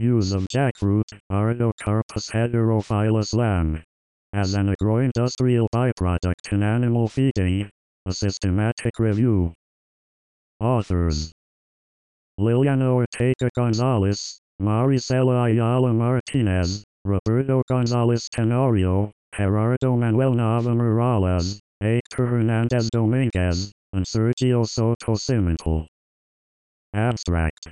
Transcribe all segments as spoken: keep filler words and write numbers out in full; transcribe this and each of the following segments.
Use of jackfruit, Artocarpus heterophyllus lam. As an agroindustrial byproduct in animal feeding. A systematic review. Authors: Liliana Ortega Gonzalez, Maricela Ayala Martinez, Roberto Gonzalez Tenorio, Gerardo Manuel Nava Morales, Hector Hernandez Dominguez, and Sergio Soto Cimental. Abstract.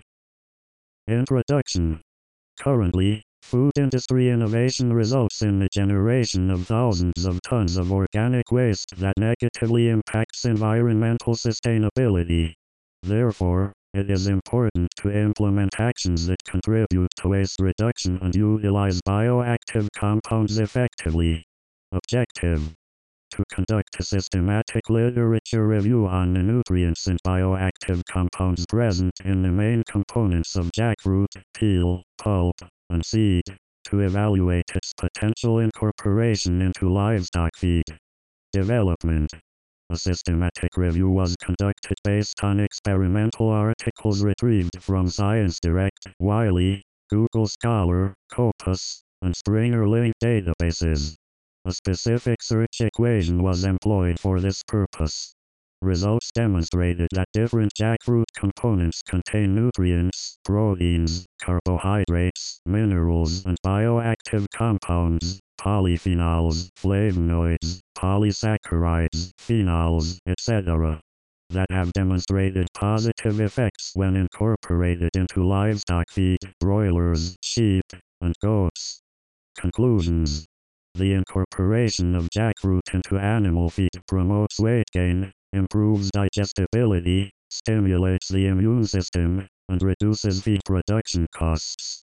Introduction. Currently, food industry innovation results in the generation of thousands of tons of organic waste that negatively impacts environmental sustainability. Therefore, it is important to implement actions that contribute to waste reduction and utilize bioactive compounds effectively. Objective: to conduct a systematic literature review on the nutrients and bioactive compounds present in the main components of jackfruit, peel, pulp, and seed, to evaluate its potential incorporation into livestock feed. Development. A systematic review was conducted based on experimental articles retrieved from ScienceDirect, Wiley, Google Scholar, Scopus, and Springer Link databases. A specific search equation was employed for this purpose. Results demonstrated that different jackfruit components contain nutrients, proteins, carbohydrates, minerals, and bioactive compounds, polyphenols, flavonoids, polysaccharides, phenols, et cetera, that have demonstrated positive effects when incorporated into livestock feed, broilers, sheep, and goats. Conclusions. The incorporation of jackfruit into animal feed promotes weight gain, improves digestibility, stimulates the immune system, and reduces feed production costs.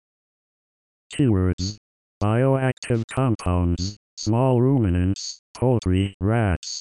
Keywords: bioactive compounds, small ruminants, poultry, rats,